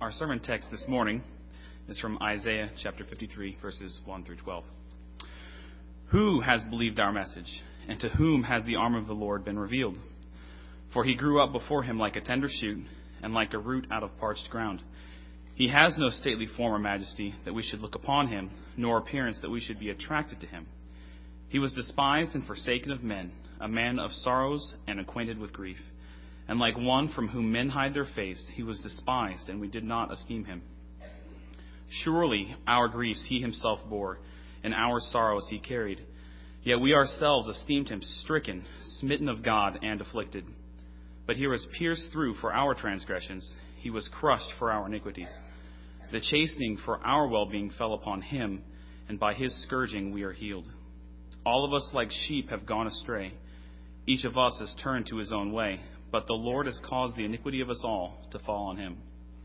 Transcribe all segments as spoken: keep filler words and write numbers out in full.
Our sermon text this morning is from Isaiah chapter fifty-three, verses one through twelve. Who has believed our message, and to whom has the arm of the Lord been revealed? For he grew up before him like a tender shoot, and like a root out of parched ground. He has no stately form or majesty that we should look upon him, nor appearance that we should be attracted to him. He was despised and forsaken of men, a man of sorrows and acquainted with grief. And like one from whom men hide their face, he was despised, and we did not esteem him. Surely our griefs he himself bore, and our sorrows he carried. Yet we ourselves esteemed him stricken, smitten of God, and afflicted. But he was pierced through for our transgressions, he was crushed for our iniquities. The chastening for our well-being fell upon him, and by his scourging we are healed. All of us like sheep have gone astray. Each of us has turned to his own way, but the Lord has caused the iniquity of us all to fall on him.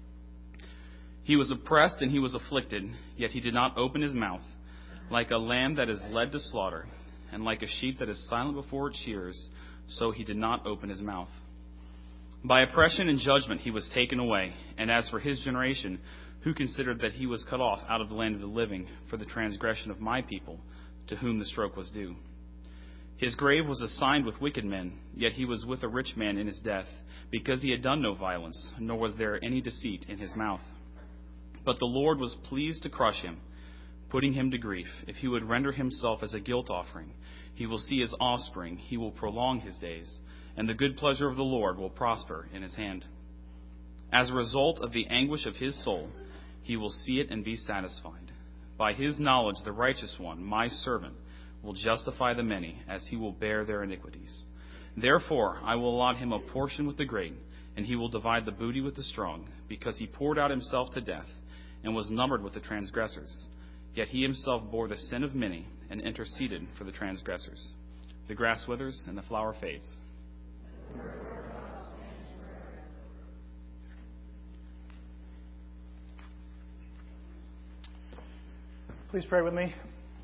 He was oppressed and he was afflicted, yet he did not open his mouth. Like a lamb that is led to slaughter, and like a sheep that is silent before its shearers, so he did not open his mouth. By oppression and judgment he was taken away. And as for his generation, who considered that he was cut off out of the land of the living for the transgression of my people, to whom the stroke was due? His grave was assigned with wicked men, yet he was with a rich man in his death, because he had done no violence, nor was there any deceit in his mouth. But the Lord was pleased to crush him, putting him to grief. If he would render himself as a guilt offering, he will see his offspring, he will prolong his days, and the good pleasure of the Lord will prosper in his hand. As a result of the anguish of his soul, he will see it and be satisfied. By his knowledge the righteous one, my servant, will justify the many, as he will bear their iniquities. Therefore I will allot him a portion with the great, and he will divide the booty with the strong, because he poured out himself to death, and was numbered with the transgressors. Yet he himself bore the sin of many, and interceded for the transgressors. The grass withers, and the flower fades. Please pray with me.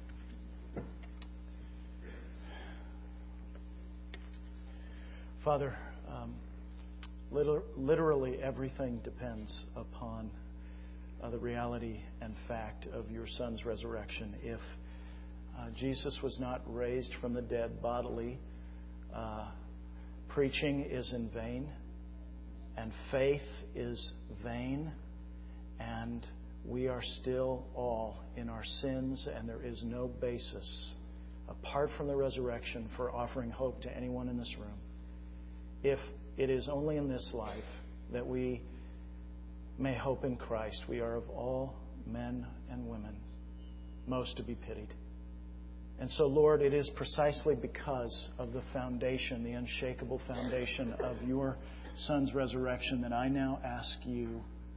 Father, um, liter- literally everything depends upon uh, the reality and fact of your Son's resurrection. If uh, Jesus was not raised from the dead bodily, uh, preaching is in vain, and faith is vain, and we are still all in our sins, and there is no basis, apart from the resurrection, for offering hope to anyone in this room. If it is only in this life that we may hope in Christ, we are of all men and women most to be pitied. And so, Lord, it is precisely because of the foundation, the unshakable foundation of your Son's resurrection, that I now ask you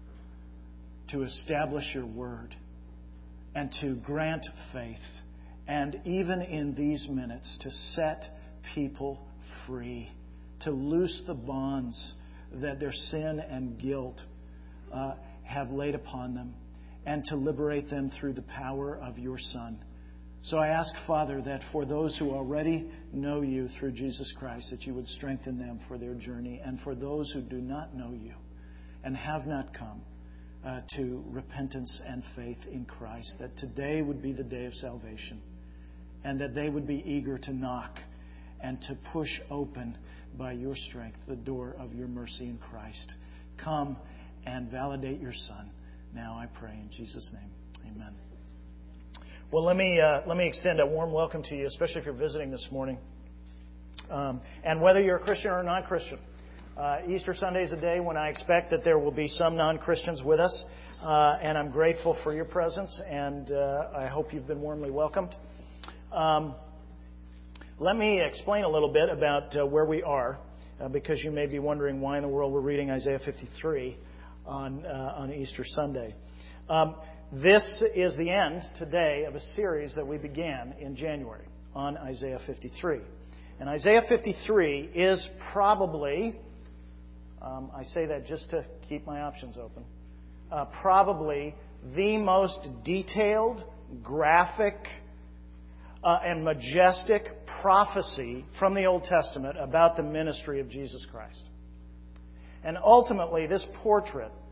to establish your word and to grant faith, and even in these minutes to set people free, to loose the bonds that their sin and guilt uh, have laid upon them, and to liberate them through the power of your Son. So I ask, Father, that for those who already know you through Jesus Christ, that you would strengthen them for their journey, and for those who do not know you and have not come uh, to repentance and faith in Christ, that today would be the day of salvation, and that they would be eager to knock and to push open by your strength the door of your mercy in Christ. Come and validate your Son. Now I pray in Jesus' name. Amen. Well, let me uh, let me extend a warm welcome to you, especially if you're visiting this morning. Um, and whether you're a Christian or a non-Christian, uh, Easter Sunday is a day when I expect that there will be some non-Christians with us. Uh, and I'm grateful for your presence, and uh, I hope you've been warmly welcomed. Um, Let me explain a little bit about uh, where we are, uh, because you may be wondering why in the world we're reading Isaiah fifty-three on uh, on Easter Sunday. Um, this is the end today of a series that we began in January on Isaiah fifty-three. And Isaiah fifty-three is probably, um, I say that just to keep my options open, uh, probably the most detailed, graphic, Uh, and majestic prophecy from the Old Testament about the ministry of Jesus Christ. And ultimately, this portrait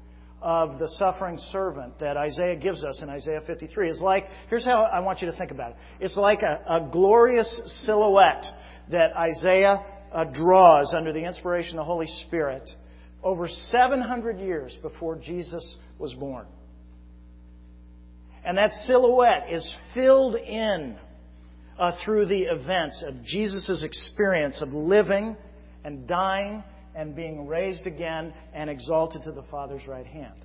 of the suffering servant that Isaiah gives us in Isaiah fifty-three is like, here's how I want you to think about it. It's like a, a glorious silhouette that Isaiah uh, draws under the inspiration of the Holy Spirit over seven hundred years before Jesus was born. And that silhouette is filled in uh, through the events of Jesus' experience of living and dying and being raised again and exalted to the Father's right hand.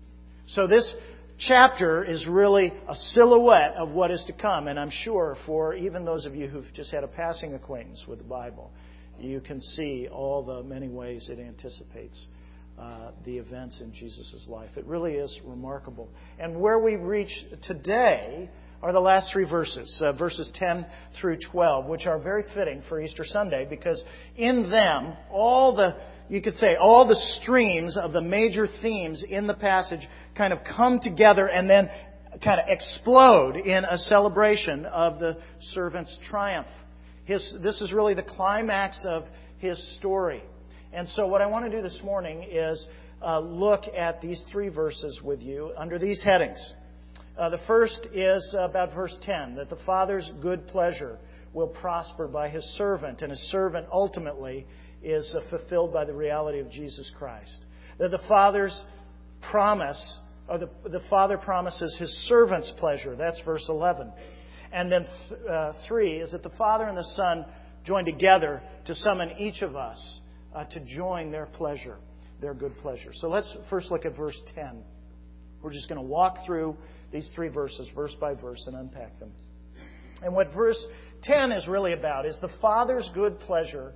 So this chapter is really a silhouette of what is to come. And I'm sure for even those of you who've just had a passing acquaintance with the Bible, you can see all the many ways it anticipates uh, the events in Jesus' life. It really is remarkable. And where we reach today are the last three verses, uh, verses ten through twelve, which are very fitting for Easter Sunday because in them, all the, you could say, all the streams of the major themes in the passage kind of come together and then kind of explode in a celebration of the servant's triumph. His, this is really the climax of his story. And so what I want to do this morning is uh, look at these three verses with you under these headings. Uh, the first is about verse ten, that the Father's good pleasure will prosper by His servant, and His servant ultimately is uh, fulfilled by the reality of Jesus Christ. That the Father's promise, or the, the Father promises His servant's pleasure. That's verse eleven. And then th- uh, three is that the Father and the Son join together to summon each of us uh, to join their pleasure, their good pleasure. So let's first look at verse ten. We're just going to walk through these three verses, verse by verse, and unpack them. And what verse ten is really about is the Father's good pleasure,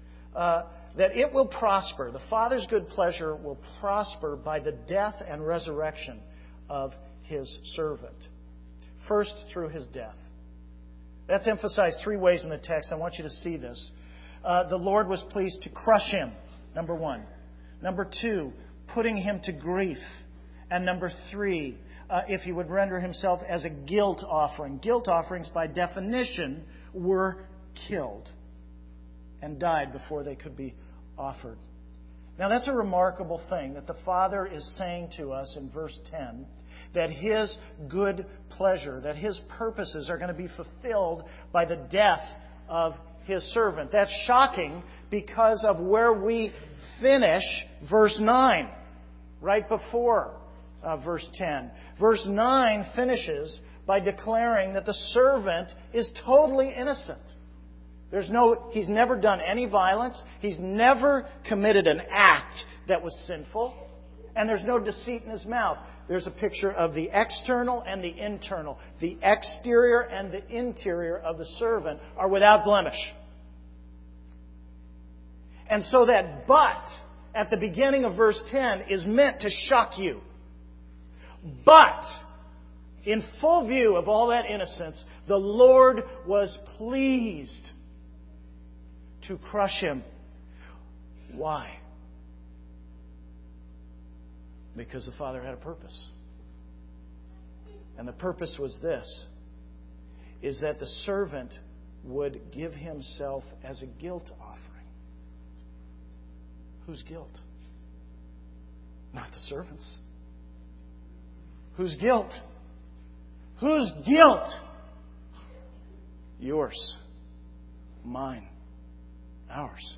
uh, that it will prosper. The Father's good pleasure will prosper by the death and resurrection of His servant. First, through His death. That's emphasized three ways in the text. I want you to see this. Uh, the Lord was pleased to crush Him, number one. Number two, putting Him to grief. And number three, uh, if He would render Himself as a guilt offering. Guilt offerings, by definition, were killed and died before they could be offered. Now that's a remarkable thing that the Father is saying to us in verse ten, that His good pleasure, that His purposes are going to be fulfilled by the death of His servant. That's shocking because of where we finish verse nine, right before uh, verse ten. Verse nine finishes by declaring that the servant is totally innocent. There's no, he's never done any violence. He's never committed an act that was sinful. And there's no deceit in his mouth. There's a picture of the external and the internal. The exterior and the interior of the servant are without blemish. And so that but at the beginning of verse ten is meant to shock you. But in full view of all that innocence, the Lord was pleased to crush Him. Why? Because the Father had a purpose. And the purpose was this, is that the servant would give himself as a guilt offering. Whose guilt? Not the servant's. Whose guilt? Whose guilt? Yours. Mine. Ours.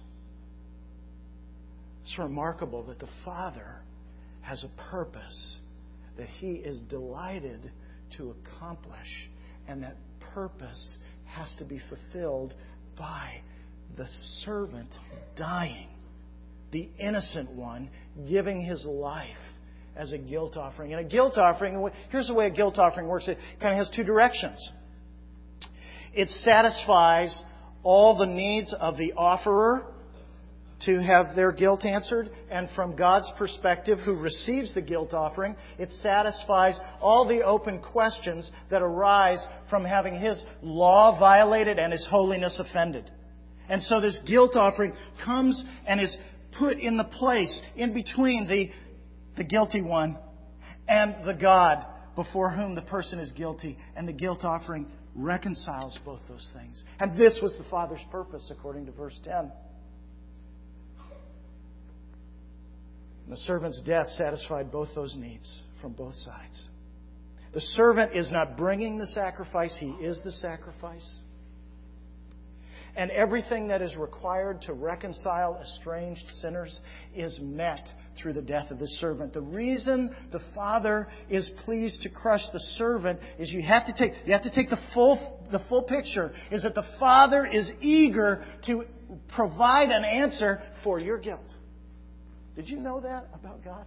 It's remarkable that the Father has a purpose that He is delighted to accomplish. And that purpose has to be fulfilled by the servant dying. The innocent one giving his life as a guilt offering. And a guilt offering, here's the way a guilt offering works. It kind of has two directions. It satisfies all the needs of the offerer to have their guilt answered. And from God's perspective, who receives the guilt offering, it satisfies all the open questions that arise from having His law violated and His holiness offended. And so this guilt offering comes and is put in the place in between the, the guilty one and the God before whom the person is guilty. And the guilt offering reconciles both those things. And this was the Father's purpose, according to verse ten. And the servant's death satisfied both those needs from both sides. The servant is not bringing the sacrifice. He is the sacrifice. And everything that is required to reconcile estranged sinners is met through the death of the servant. The reason the Father is pleased to crush the servant is you have to take you have to take the full the full picture. Is that the Father is eager to provide an answer for your guilt. Did you know that about God?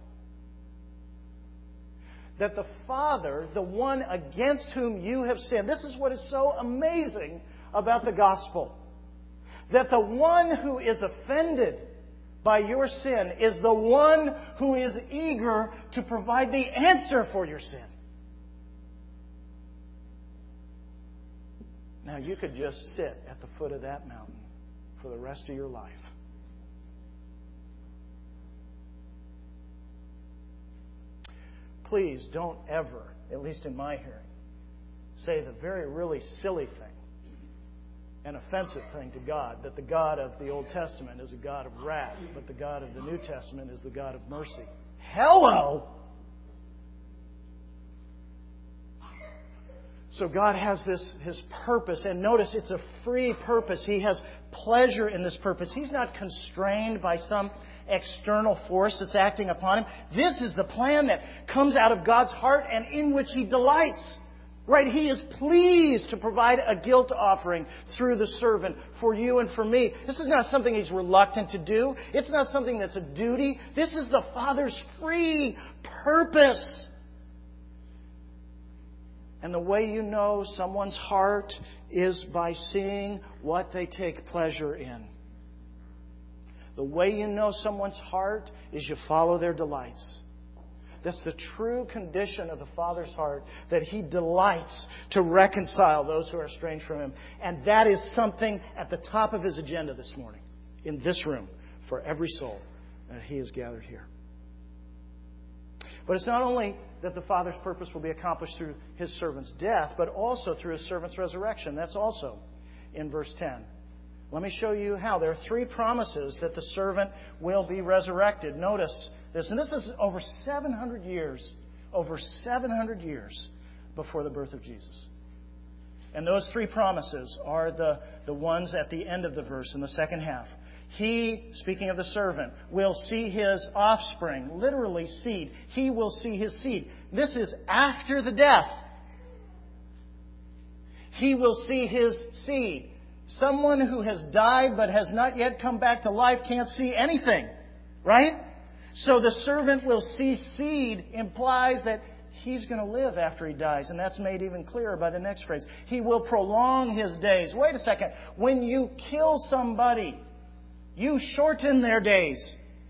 That the Father, the one against whom you have sinned, this is what is so amazing about the gospel. That the one who is offended by your sin is the one who is eager to provide the answer for your sin. Now, you could just sit at the foot of that mountain for the rest of your life. Please don't ever, at least in my hearing, say the very really silly thing, an offensive thing to God, that the God of the Old Testament is a God of wrath, but the God of the New Testament is the God of mercy. Hello! So God has this His purpose, and notice it's a free purpose. He has pleasure in this purpose. He's not constrained by some external force that's acting upon Him. This is the plan that comes out of God's heart and in which He delights. Right? He is pleased to provide a guilt offering through the servant for you and for me. This is not something He's reluctant to do. It's not something that's a duty. This is the Father's free purpose. And the way you know someone's heart is by seeing what they take pleasure in. The way you know someone's heart is you follow their delights. That's the true condition of the Father's heart, that He delights to reconcile those who are estranged from Him. And that is something at the top of His agenda this morning, in this room, for every soul that He has gathered here. But it's not only that the Father's purpose will be accomplished through His servant's death, but also through His servant's resurrection. That's also in verse ten. Let me show you how. There are three promises that the servant will be resurrected. Notice this. And this is over seven hundred years, over seven hundred years before the birth of Jesus. And those three promises are the, the ones at the end of the verse in the second half. He, speaking of the servant, will see his offspring, literally seed. He will see his seed. This is after the death. He will see his seed. Someone who has died but has not yet come back to life can't see anything, right? So the servant will see seed implies that he's going to live after he dies. And that's made even clearer by the next phrase. He will prolong his days. Wait a second. When you kill somebody, you shorten their days.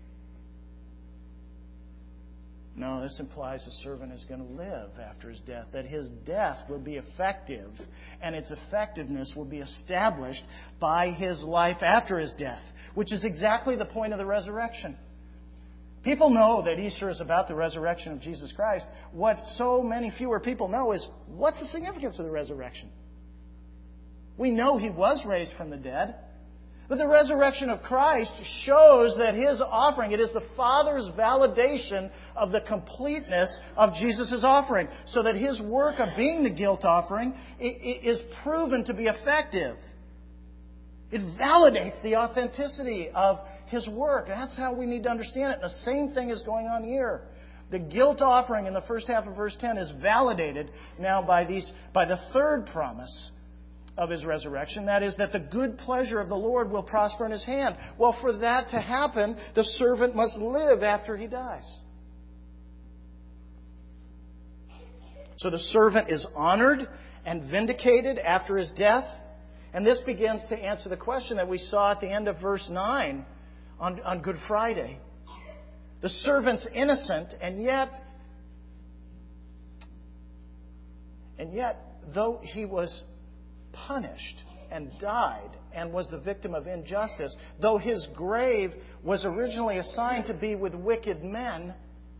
No, this implies the servant is going to live after his death, that his death will be effective, and its effectiveness will be established by his life after his death, which is exactly the point of the resurrection. People know that Easter is about the resurrection of Jesus Christ. What so many fewer people know is, what's the significance of the resurrection? We know He was raised from the dead. But the resurrection of Christ shows that His offering, it is the Father's validation of the completeness of Jesus' offering. So that His work of being the guilt offering is proven to be effective. It validates the authenticity of His work. That's how we need to understand it. And the same thing is going on here. The guilt offering in the first half of verse ten is validated now by these by the third promise of His resurrection. That is, that the good pleasure of the Lord will prosper in His hand. Well, for that to happen, the servant must live after he dies. So the servant is honored and vindicated after his death. And this begins to answer the question that we saw at the end of verse nine on, on Good Friday. The servant's innocent, and yet, and yet, though he was punished and died and was the victim of injustice, though his grave was originally assigned to be with wicked men,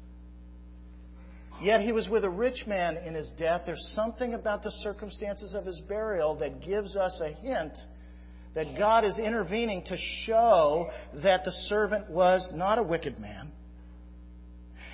yet he was with a rich man in his death. There's something about the circumstances of his burial that gives us a hint that God is intervening to show that the servant was not a wicked man,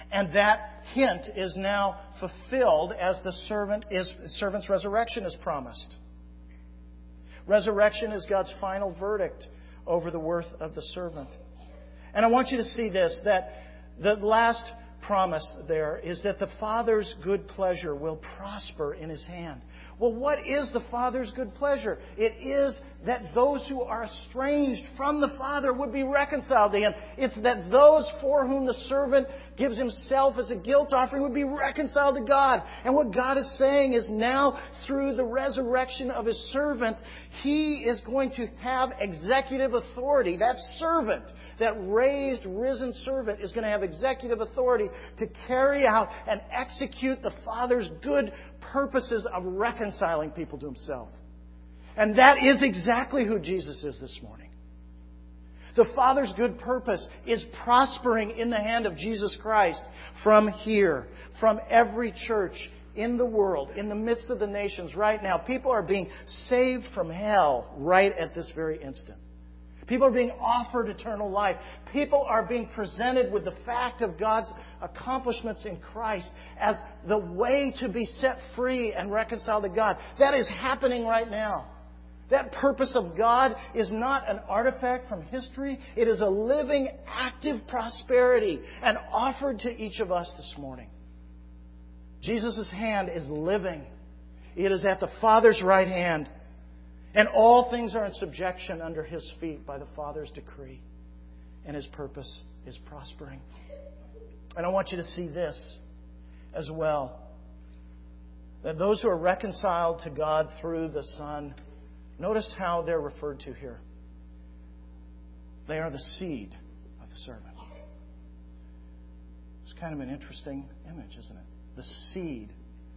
And that hint is now fulfilled as the servant is, servant's resurrection is promised. Resurrection is God's final verdict over the worth of the servant. And I want you to see this, that the last promise there is that the Father's good pleasure will prosper in His hand. Well, what is the Father's good pleasure? It is that those who are estranged from the Father would be reconciled to Him. It's that those for whom the servant gives himself as a guilt offering would be reconciled to God. And what God is saying is now, through the resurrection of His servant, He is going to have executive authority. That servant, that raised, risen servant, is going to have executive authority to carry out and execute the Father's good purposes of reconciling people to Himself. And that is exactly who Jesus is this morning. The Father's good purpose is prospering in the hand of Jesus Christ from here, from every church in the world, in the midst of the nations right now. People are being saved from hell right at this very instant. People are being offered eternal life. People are being presented with the fact of God's accomplishments in Christ as the way to be set free and reconciled to God. That is happening right now. That purpose of God is not an artifact from history. It is a living, active prosperity and offered to each of us this morning. Jesus' hand is living. It is at the Father's right hand. And all things are in subjection under His feet by the Father's decree. And His purpose is prospering. And I want you to see this as well. That those who are reconciled to God through the Son, notice how they're referred to here. They are the seed of the servant. It's kind of an interesting image, isn't it? The seed.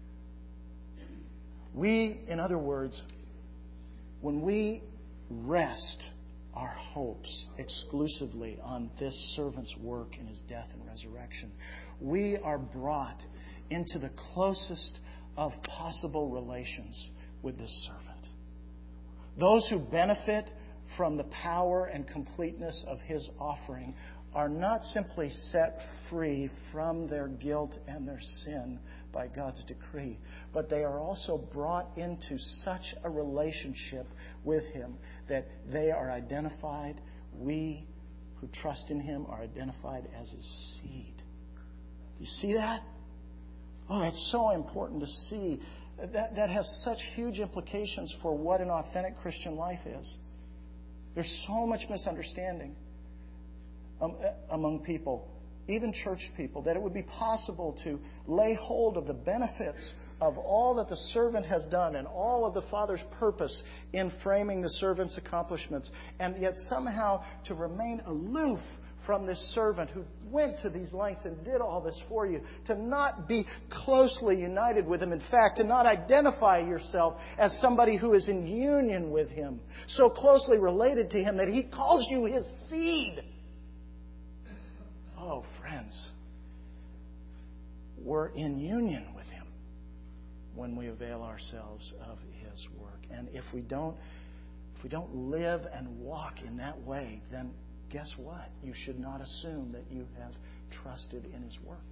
We, in other words, when we rest our hopes exclusively on this servant's work in His death and resurrection, we are brought into the closest of possible relations with this servant. Those who benefit from the power and completeness of His offering are not simply set free from their guilt and their sin by God's decree, but they are also brought into such a relationship with Him that they are identified, we who trust in Him are identified as His seed. Do you see that? Oh, it's so important to see. That, that has such huge implications for what an authentic Christian life is. There's so much misunderstanding um, among people, even church people, that it would be possible to lay hold of the benefits of all that the servant has done and all of the Father's purpose in framing the servant's accomplishments, and yet somehow to remain aloof from this servant who went to these lengths and did all this for you, to not be closely united with Him. In fact, to not identify yourself as somebody who is in union with Him, so closely related to Him that He calls you His seed. Oh, friends, we're in union with Him when we avail ourselves of His work. And if we don't, if we don't live and walk in that way, then guess what? You should not assume that you have trusted in His work.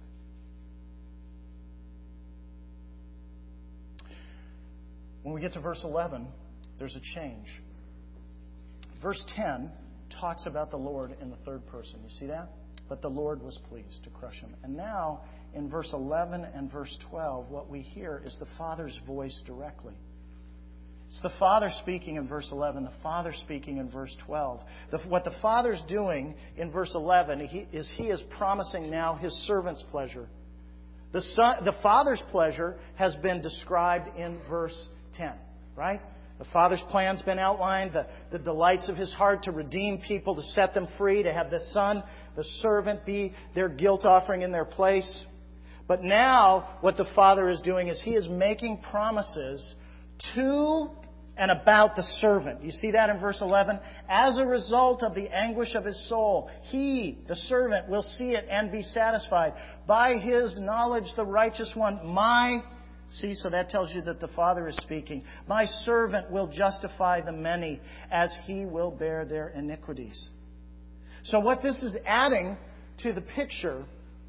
When we get to verse eleven, there's a change. Verse ten talks about the Lord in the third person. You see that? But the Lord was pleased to crush him. And now, in verse eleven and verse twelve, what we hear is the Father's voice directly. It's the Father speaking in verse eleven, the Father speaking in verse twelve. The, what the Father's doing in verse eleven he, is He is promising now His servant's pleasure. The, son, the Father's pleasure has been described in verse ten, right? The Father's plan's been outlined, the, the delights of His heart to redeem people, to set them free, to have the Son, the servant, be their guilt offering in their place. But now what the Father is doing is He is making promises to and about the servant. You see that in verse eleven? As a result of the anguish of his soul, he, the servant, will see it and be satisfied. By his knowledge, the righteous one, my... See, so that tells you that the Father is speaking. My servant will justify the many as he will bear their iniquities. So what this is adding to the picture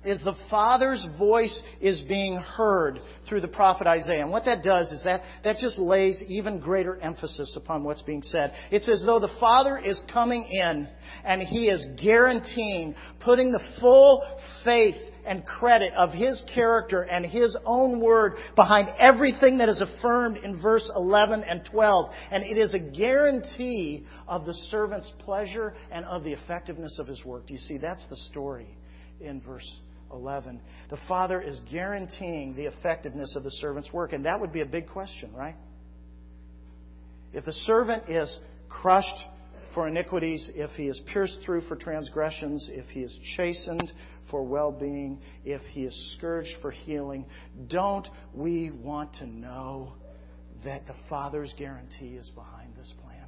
is the Father's voice is being heard through the prophet Isaiah. And what that does is that that just lays even greater emphasis upon what's being said. It's as though the Father is coming in and He is guaranteeing, putting the full faith and credit of His character and His own word behind everything that is affirmed in verse eleven and twelve. And it is a guarantee of the servant's pleasure and of the effectiveness of his work. Do you see? That's the story in verse eleven. The Father is guaranteeing the effectiveness of the servant's work. And that would be a big question, right? If the servant is crushed for iniquities, if he is pierced through for transgressions, if he is chastened for well-being, if he is scourged for healing, don't we want to know that the Father's guarantee is behind this plan?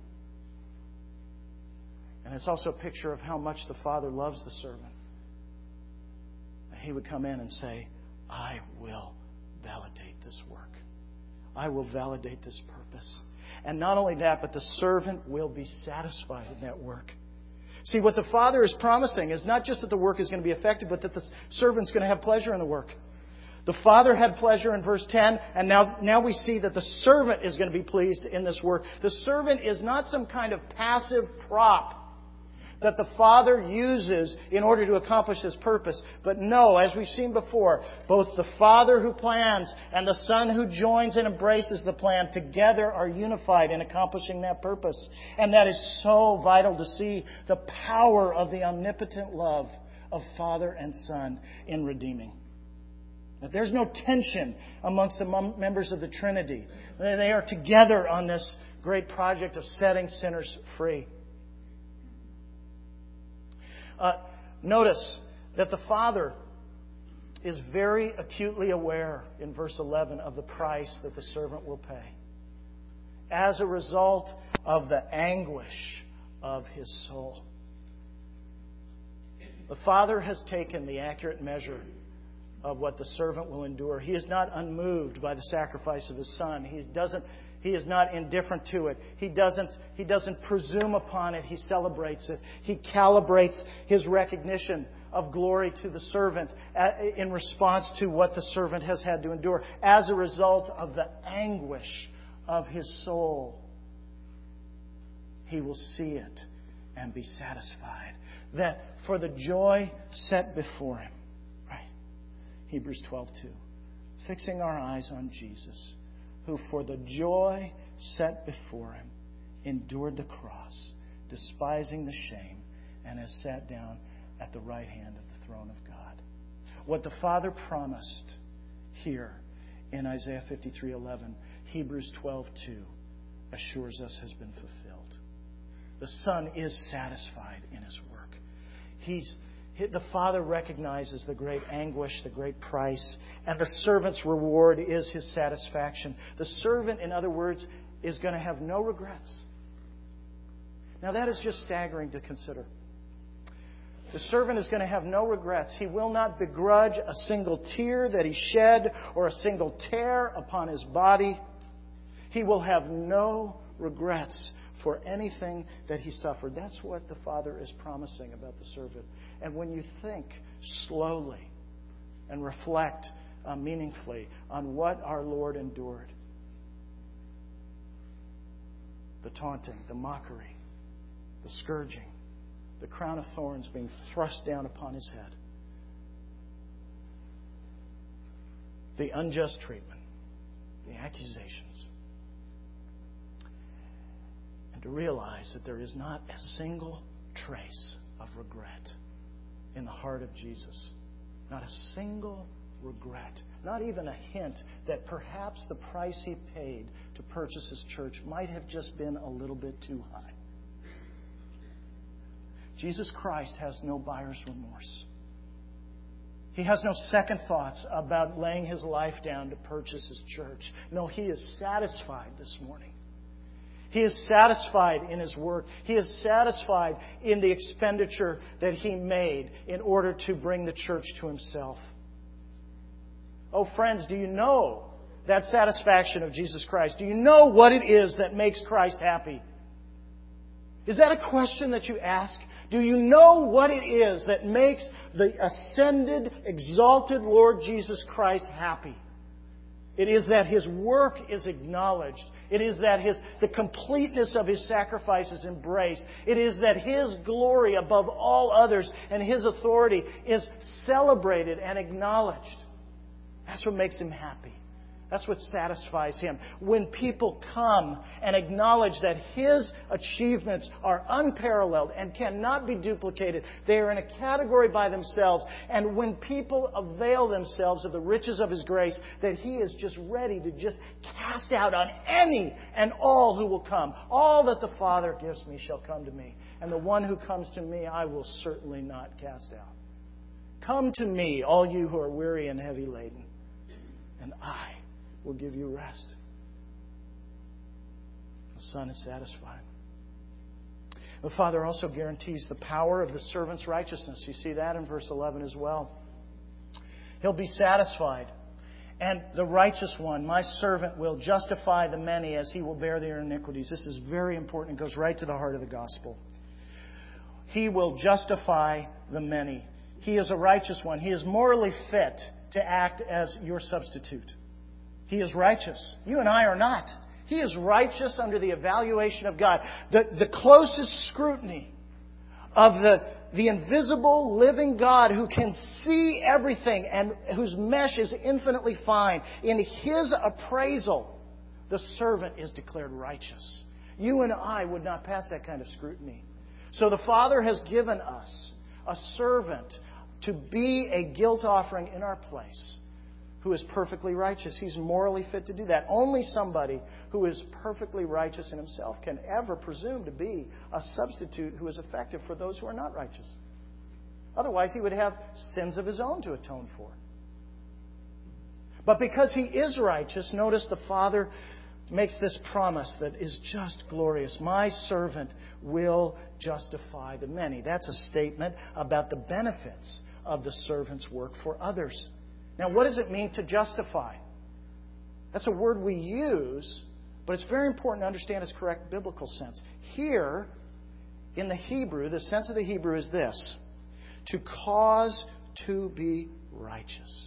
And it's also a picture of how much the Father loves the servant. He would come in and say, I will validate this work. I will validate this purpose. And not only that, but the servant will be satisfied in that work. See, what the Father is promising is not just that the work is going to be effective, but that the servant's going to have pleasure in the work. The Father had pleasure in verse ten, and now, now we see that the servant is going to be pleased in this work. The servant is not some kind of passive prop that the Father uses in order to accomplish His purpose. But no, as we've seen before, both the Father who plans and the Son who joins and embraces the plan together are unified in accomplishing that purpose. And that is so vital to see the power of the omnipotent love of Father and Son in redeeming. That there's no tension amongst the members of the Trinity. They are together on this great project of setting sinners free. Uh, notice that the Father is very acutely aware in verse eleven of the price that the servant will pay as a result of the anguish of his soul. The Father has taken the accurate measure of what the servant will endure. He is not unmoved by the sacrifice of His Son. He doesn't He is not indifferent to it. He doesn't, he doesn't presume upon it. He celebrates it. He calibrates His recognition of glory to the servant in response to what the servant has had to endure as a result of the anguish of his soul. He will see it and be satisfied. That for the joy set before him, right? Hebrews twelve two. Fixing our eyes on Jesus, who for the joy set before Him endured the cross, despising the shame, and has sat down at the right hand of the throne of God. What the Father promised here in Isaiah fifty-three eleven, Hebrews twelve two assures us has been fulfilled. The Son is satisfied in His work. He's The Father recognizes the great anguish, the great price, and the servant's reward is his satisfaction. The servant, in other words, is going to have no regrets. Now that is just staggering to consider. The servant is going to have no regrets. He will not begrudge a single tear that he shed or a single tear upon his body. He will have no regrets for anything that he suffered. That's what the Father is promising about the servant. And when you think slowly and reflect uh, meaningfully on what our Lord endured, the taunting, the mockery, the scourging, the crown of thorns being thrust down upon His head, the unjust treatment, the accusations, to realize that there is not a single trace of regret in the heart of Jesus. Not a single regret. Not even a hint that perhaps the price He paid to purchase His church might have just been a little bit too high. Jesus Christ has no buyer's remorse. He has no second thoughts about laying His life down to purchase His church. No, He is satisfied this morning. He is satisfied in His work. He is satisfied in the expenditure that He made in order to bring the church to Himself. Oh, friends, do you know that satisfaction of Jesus Christ? Do you know what it is that makes Christ happy? Is that a question that you ask? Do you know what it is that makes the ascended, exalted Lord Jesus Christ happy? It is that His work is acknowledged. It is that His, the completeness of His sacrifice is embraced. It is that His glory above all others and His authority is celebrated and acknowledged. That's what makes Him happy. That's what satisfies Him. When people come and acknowledge that His achievements are unparalleled and cannot be duplicated, they are in a category by themselves. And when people avail themselves of the riches of His grace, that He is just ready to just cast out on any and all who will come. All that the Father gives me shall come to me. And the one who comes to me, I will certainly not cast out. Come to me, all you who are weary and heavy laden, and I will give you rest. The Son is satisfied. The Father also guarantees the power of the servant's righteousness. You see that in verse eleven as well. He'll be satisfied. And the righteous one, my servant, will justify the many as he will bear their iniquities. This is very important. It goes right to the heart of the gospel. He will justify the many. He is a righteous one. He is morally fit to act as your substitute. He is righteous. You and I are not. He is righteous under the evaluation of God. The, the closest scrutiny of the, the invisible, living God who can see everything and whose mesh is infinitely fine. In His appraisal, the servant is declared righteous. You and I would not pass that kind of scrutiny. So the Father has given us a servant to be a guilt offering in our place, who is perfectly righteous. He's morally fit to do that. Only somebody who is perfectly righteous in himself can ever presume to be a substitute who is effective for those who are not righteous. Otherwise, he would have sins of his own to atone for. But because he is righteous, notice the Father makes this promise that is just glorious. My servant will justify the many. That's a statement about the benefits of the servant's work for others. Now, what does it mean to justify? That's a word we use, but it's very important to understand its correct biblical sense. Here, in the Hebrew, the sense of the Hebrew is this: to cause to be righteous.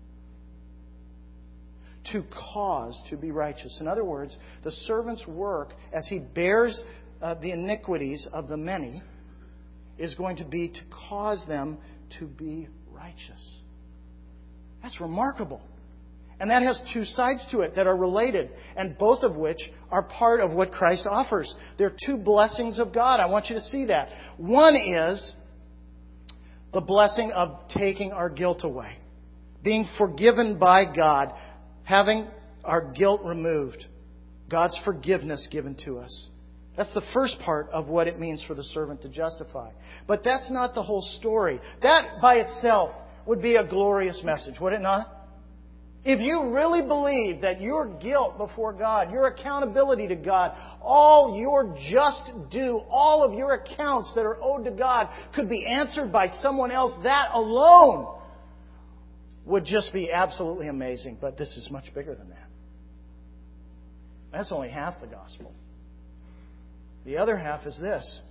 To cause to be righteous. In other words, the servant's work as he bears uh, the iniquities of the many is going to be to cause them to be righteous. That's remarkable. And that has two sides to it that are related, and both of which are part of what Christ offers. They're two blessings of God. I want you to see that. One is the blessing of taking our guilt away, being forgiven by God, having our guilt removed, God's forgiveness given to us. That's the first part of what it means for the servant to justify. But that's not the whole story. That by itself would be a glorious message, would it not? If you really believe that your guilt before God, your accountability to God, all your just due, all of your accounts that are owed to God could be answered by someone else, that alone would just be absolutely amazing. But this is much bigger than that. That's only half the gospel. The other half is this: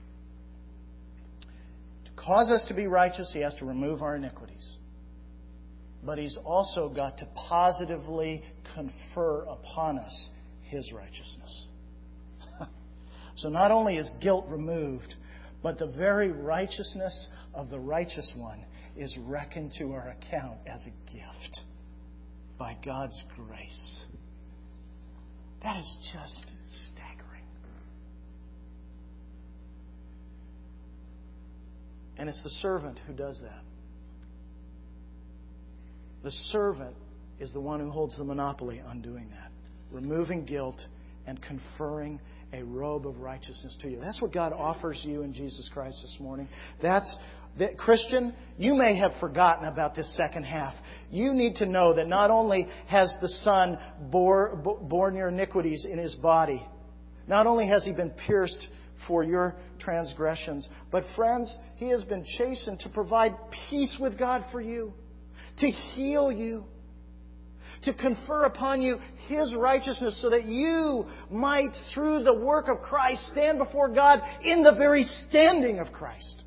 to cause us to be righteous, He has to remove our iniquities. But He's also got to positively confer upon us His righteousness. So not only is guilt removed, but the very righteousness of the righteous one is reckoned to our account as a gift by God's grace. That is just staggering. And it's the servant who does that. The servant is the one who holds the monopoly on doing that, removing guilt and conferring a robe of righteousness to you. That's what God offers you in Jesus Christ this morning. That's that, Christian, you may have forgotten about this second half. You need to know that not only has the Son bore, borne your iniquities in His body, not only has He been pierced for your transgressions, but friends, He has been chastened to provide peace with God for you, to heal you, to confer upon you His righteousness so that you might, through the work of Christ, stand before God in the very standing of Christ.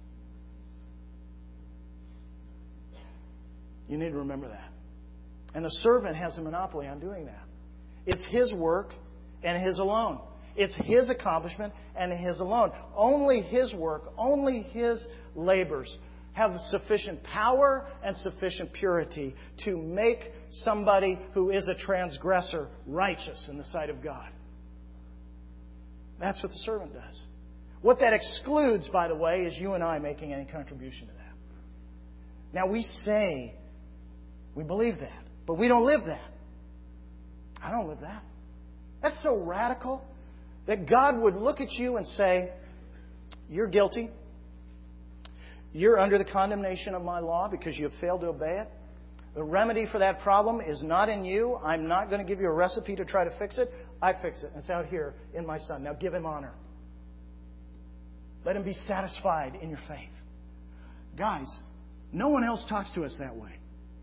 You need to remember that. And the servant has a monopoly on doing that. It's His work and His alone. It's His accomplishment and His alone. Only His work, only His labors have sufficient power and sufficient purity to make somebody who is a transgressor righteous in the sight of God. That's what the servant does. What that excludes, by the way, is you and I making any contribution to that. Now, we say we believe that, but we don't live that. I don't live that. That's so radical that God would look at you and say, you're guilty. You're under the condemnation of my law because you have failed to obey it. The remedy for that problem is not in you. I'm not going to give you a recipe to try to fix it. I fix it. It's out here in my Son. Now give Him honor. Let Him be satisfied in your faith. Guys, no one else talks to us that way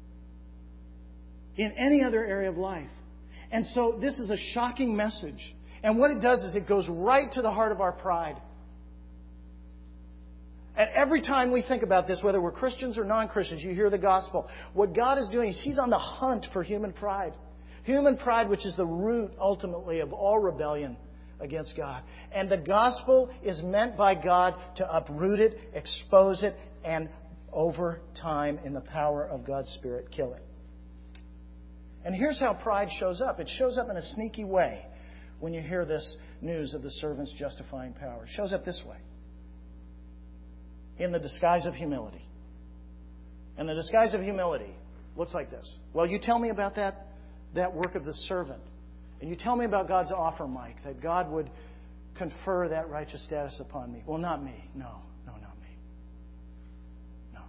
in any other area of life. And so this is a shocking message. And what it does is it goes right to the heart of our pride. And every time we think about this, whether we're Christians or non-Christians, you hear the gospel. What God is doing is He's on the hunt for human pride. Human pride, which is the root, ultimately, of all rebellion against God. And the gospel is meant by God to uproot it, expose it, and over time, in the power of God's Spirit, kill it. And here's how pride shows up. It shows up in a sneaky way when you hear this news of the servant's justifying power. It shows up this way. In the disguise of humility. And the disguise of humility looks like this. Well, you tell me about that, that work of the servant. And you tell me about God's offer, Mike, that God would confer that righteous status upon me. Well, not me. No, no, not me. No.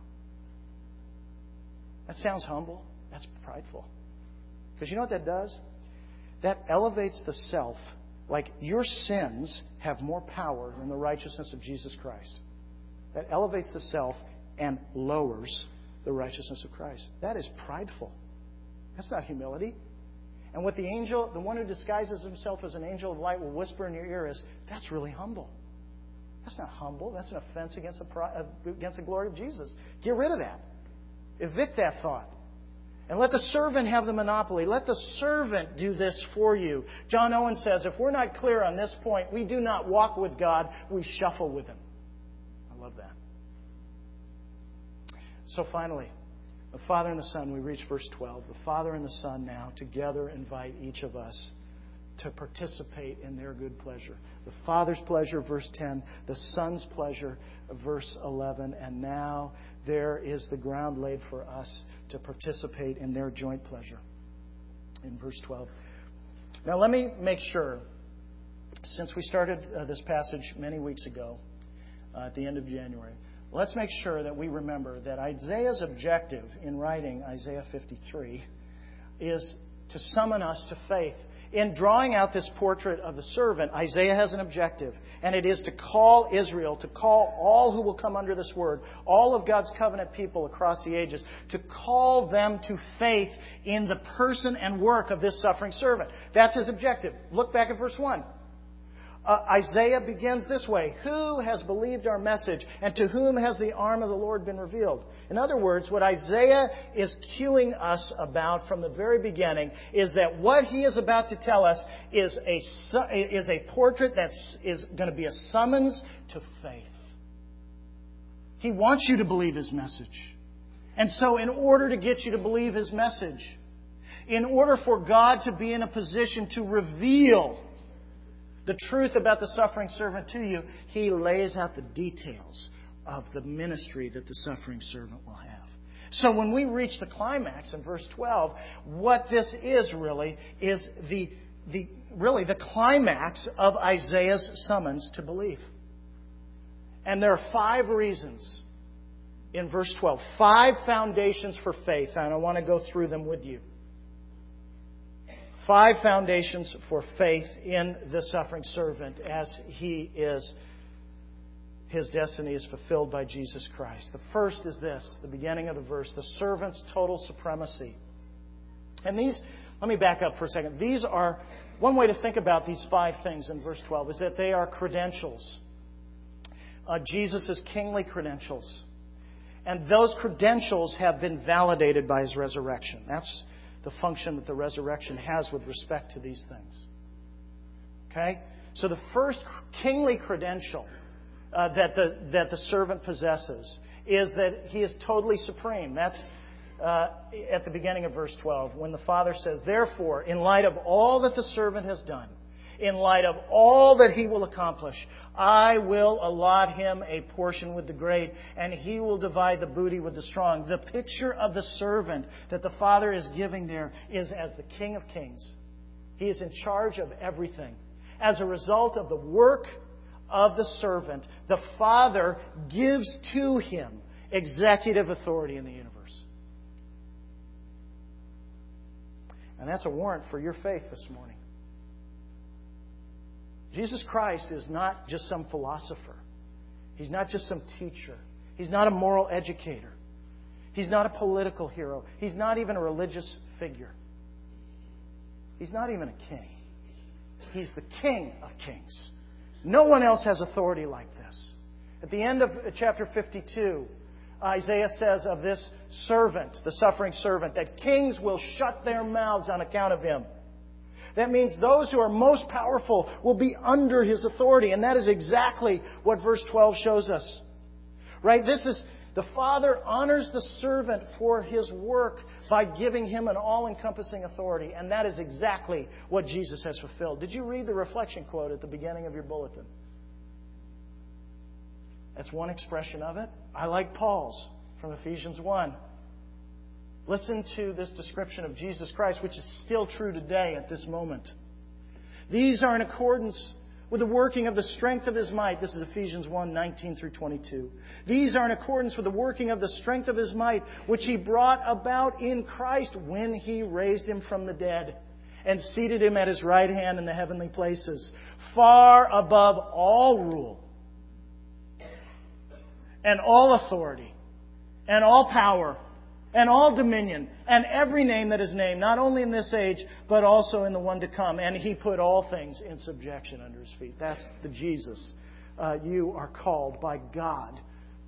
That sounds humble. That's prideful. Because you know what that does? That elevates the self. Like your sins have more power than the righteousness of Jesus Christ. That elevates the self and lowers the righteousness of Christ. That is prideful. That's not humility. And what the angel, the one who disguises himself as an angel of light, will whisper in your ear is, that's really humble. That's not humble. That's an offense against the, pride, against the glory of Jesus. Get rid of that. Evict that thought. And let the servant have the monopoly. Let the servant do this for you. John Owen says, if we're not clear on this point, we do not walk with God, we shuffle with Him. I love that. So finally, the Father and the Son, we reach verse twelve. The Father and the Son now together invite each of us to participate in their good pleasure. The Father's pleasure, verse ten. The Son's pleasure, verse eleven. And now there is the ground laid for us to participate in their joint pleasure in verse twelve. Now let me make sure, since we started uh, this passage many weeks ago, uh, at the end of January, let's make sure that we remember that Isaiah's objective in writing Isaiah fifty-three is to summon us to faith. In drawing out this portrait of the servant, Isaiah has an objective, and it is to call Israel, to call all who will come under this word, all of God's covenant people across the ages, to call them to faith in the person and work of this suffering servant. That's his objective. Look back at verse one. Uh, Isaiah begins this way. Who has believed our message, and to whom has the arm of the Lord been revealed? In other words, what Isaiah is cueing us about from the very beginning is that what he is about to tell us is a, is a portrait that is going to be a summons to faith. He wants you to believe His message. And so in order to get you to believe His message, in order for God to be in a position to reveal the truth about the suffering servant to you, He lays out the details of the ministry that the suffering servant will have. So when we reach the climax in verse twelve, what this is really is the, the really the climax of Isaiah's summons to belief. And there are five reasons in verse twelve. Five foundations for faith, and I want to go through them with you. Five foundations for faith in the suffering servant as he is, his destiny is fulfilled by Jesus Christ. The first is this, the beginning of the verse, the servant's total supremacy. And these Let me back up for a second. These are, one way to think about these five things in verse twelve is that they are credentials. Uh, Jesus' kingly credentials. And those credentials have been validated by His resurrection. That's the function that the resurrection has with respect to these things. Okay? So the first kingly credential uh, that the that the servant possesses is that he is totally supreme. That's uh, at the beginning of verse twelve, when the Father says, "Therefore, in light of all that the servant has done, in light of all that he will accomplish, I will allot him a portion with the great, and he will divide the booty with the strong." The picture of the servant that the Father is giving there is as the King of Kings. He is in charge of everything. As a result of the work of the servant, the Father gives to him executive authority in the universe. And that's a warrant for your faith this morning. Jesus Christ is not just some philosopher. He's not just some teacher. He's not a moral educator. He's not a political hero. He's not even a religious figure. He's not even a king. He's the King of Kings. No one else has authority like this. At the end of chapter fifty-two, Isaiah says of this servant, the suffering servant, that kings will shut their mouths on account of him. That means those who are most powerful will be under his authority. And that is exactly what verse twelve shows us. Right? This is, the Father honors the servant for his work by giving him an all-encompassing authority. And that is exactly what Jesus has fulfilled. Did you read the reflection quote at the beginning of your bulletin? That's one expression of it. I like Paul's from Ephesians one. Listen to this description of Jesus Christ, which is still true today at this moment. These are in accordance with the working of the strength of His might. This is Ephesians one, nineteen through twenty-two. These are in accordance with the working of the strength of His might, which He brought about in Christ when He raised Him from the dead and seated Him at His right hand in the heavenly places, far above all rule and all authority and all power and all dominion, and every name that is named, not only in this age, but also in the one to come. And He put all things in subjection under His feet. That's the Jesus uh, you are called by God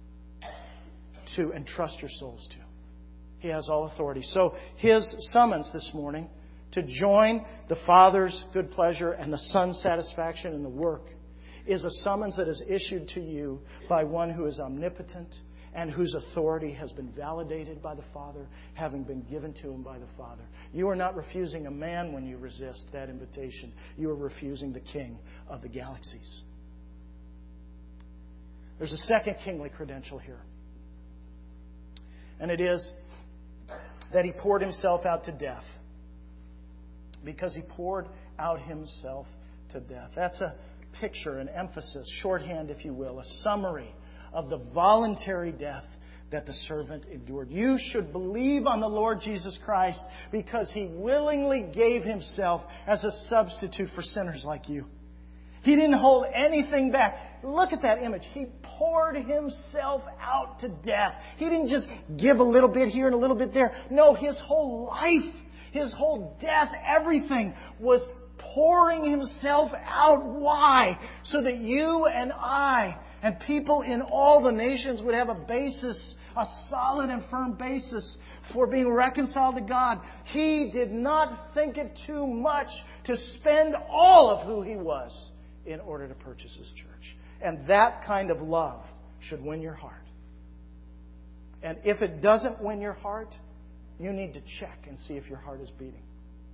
to entrust your souls to. He has all authority. So His summons this morning to join the Father's good pleasure and the Son's satisfaction in the work is a summons that is issued to you by one who is omnipotent, and whose authority has been validated by the Father, having been given to Him by the Father. You are not refusing a man when you resist that invitation. You are refusing the King of the galaxies. There's a second kingly credential here. And it is that He poured Himself out to death. Because He poured out Himself to death. That's a picture, an emphasis, shorthand if you will, a summary of the voluntary death that the servant endured. You should believe on the Lord Jesus Christ because He willingly gave Himself as a substitute for sinners like you. He didn't hold anything back. Look at that image. He poured Himself out to death. He didn't just give a little bit here and a little bit there. No, His whole life, His whole death, everything was pouring Himself out. Why? So that you and I and people in all the nations would have a basis, a solid and firm basis for being reconciled to God. He did not think it too much to spend all of who He was in order to purchase His church. And that kind of love should win your heart. And if it doesn't win your heart, you need to check and see if your heart is beating.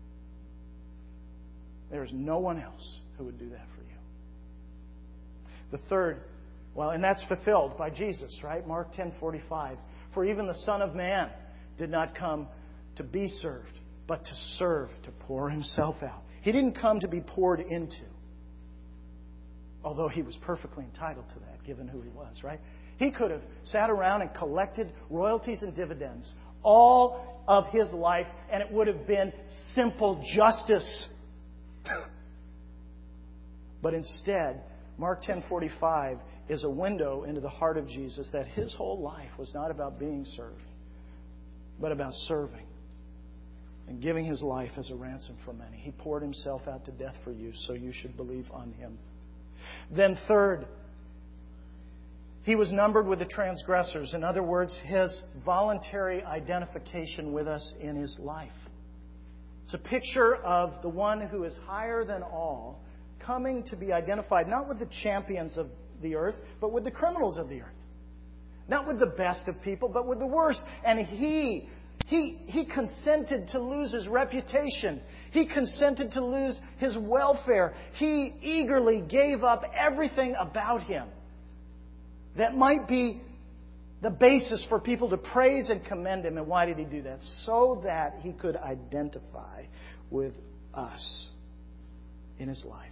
There is no one else who would do that for you. The third, well, and that's fulfilled by Jesus, right? Mark ten forty-five. For even the Son of Man did not come to be served, but to serve, to pour Himself out. He didn't come to be poured into. Although He was perfectly entitled to that, given who He was, right? He could have sat around and collected royalties and dividends all of His life, and it would have been simple justice. But instead, Mark ten forty-five is a window into the heart of Jesus that His whole life was not about being served, but about serving. and giving His life as a ransom for many. He poured Himself out to death for you, so you should believe on Him. Then third, He was numbered with the transgressors. In other words, His voluntary identification with us in His life. It's a picture of the one who is higher than all, coming to be identified not with the champions of the earth, but with the criminals of the earth. Not with the best of people, but with the worst. And He, He, He consented to lose His reputation. He consented to lose His welfare. He eagerly gave up everything about Him that might be the basis for people to praise and commend Him. And why did He do that? So that He could identify with us in His life.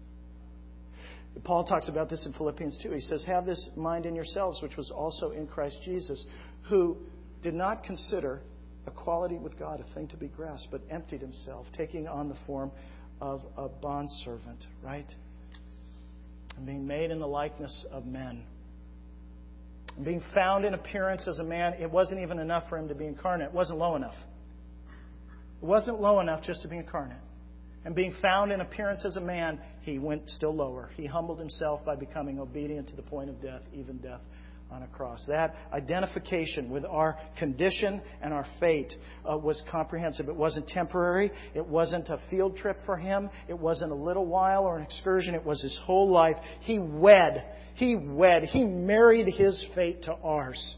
Paul talks about this in Philippians two. He says, have this mind in yourselves, which was also in Christ Jesus, who did not consider equality with God a thing to be grasped, but emptied Himself, taking on the form of a bondservant, right? And being made in the likeness of men. Being found in appearance as a man, it wasn't even enough for Him to be incarnate. It wasn't low enough. It wasn't low enough just to be incarnate. And being found in appearance as a man, He went still lower. He humbled Himself by becoming obedient to the point of death, even death on a cross. That identification with our condition and our fate uh, was comprehensive. It wasn't temporary. It wasn't a field trip for Him. It wasn't a little while or an excursion. It was His whole life. He wed. He wed. He married His fate to ours.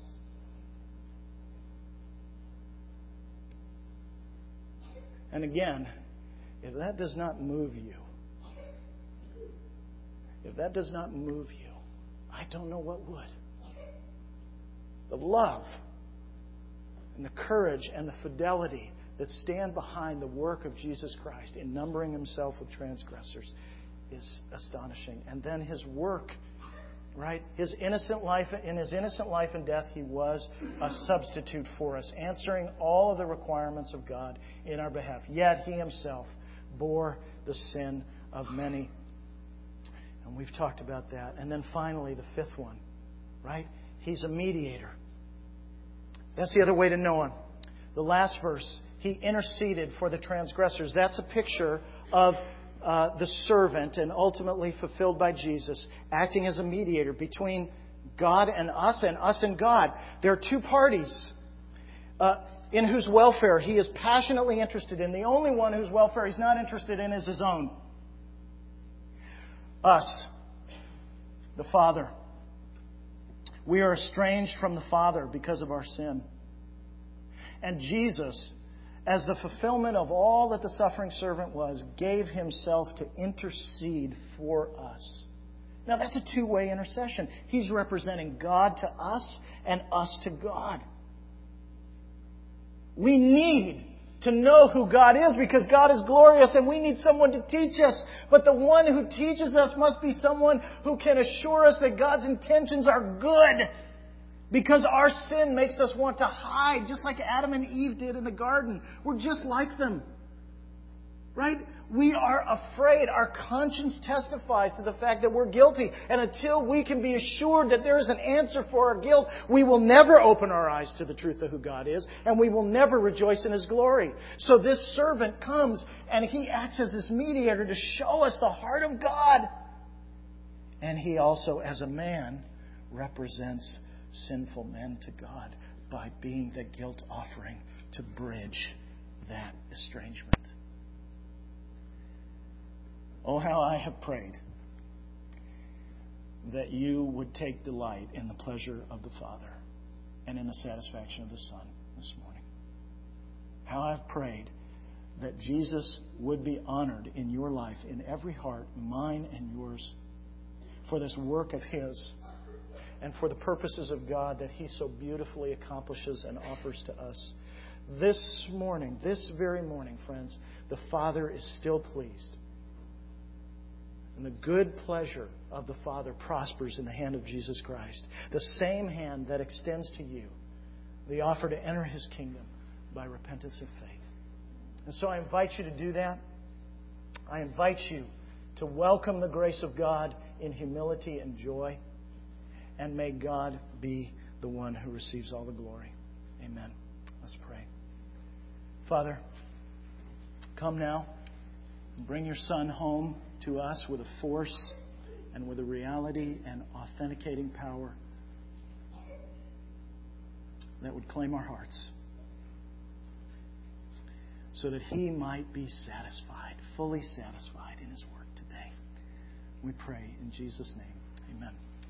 And again, if that does not move you, if that does not move you, I don't know what would. The love and the courage and the fidelity that stand behind the work of Jesus Christ in numbering Himself with transgressors is astonishing. And then His work, right? His innocent life, in His innocent life and death, He was a substitute for us, answering all of the requirements of God in our behalf. Yet He Himself bore the sin of many. And we've talked about that. And then finally, the fifth one, right? He's a mediator. That's the other way to know Him. The last verse, He interceded for the transgressors. That's a picture of uh, the servant, and ultimately fulfilled by Jesus, acting as a mediator between God and us and us and God. There are two parties uh, in whose welfare He is passionately interested in. The only one whose welfare He's not interested in is His own. Us. The Father. We are estranged from the Father because of our sin. And Jesus, as the fulfillment of all that the suffering servant was, gave Himself to intercede for us. Now that's a two-way intercession. He's representing God to us and us to God. We need to know who God is because God is glorious and we need someone to teach us. But the one who teaches us must be someone who can assure us that God's intentions are good. Because our sin makes us want to hide, just like Adam and Eve did in the garden. We're just like them. Right? We are afraid. Our conscience testifies to the fact that we're guilty. And until we can be assured that there is an answer for our guilt, we will never open our eyes to the truth of who God is. And we will never rejoice in His glory. So this servant comes and He acts as this mediator to show us the heart of God. And He also, as a man, represents sinful men to God by being the guilt offering to bridge that estrangement. Oh, how I have prayed that you would take delight in the pleasure of the Father and in the satisfaction of the Son this morning. How I've prayed that Jesus would be honored in your life, in every heart, mine and yours, for this work of His and for the purposes of God that He so beautifully accomplishes and offers to us. This morning, this very morning, friends, the Father is still pleased. And the good pleasure of the Father prospers in the hand of Jesus Christ. The same hand that extends to you the offer to enter His kingdom by repentance and faith. And so I invite you to do that. I invite you to welcome the grace of God in humility and joy. And may God be the one who receives all the glory. Amen. Let's pray. Father, come now and bring your Son home to us with a force and with a reality and authenticating power that would claim our hearts, so that He might be satisfied, fully satisfied in His work today. We pray in Jesus' name. Amen.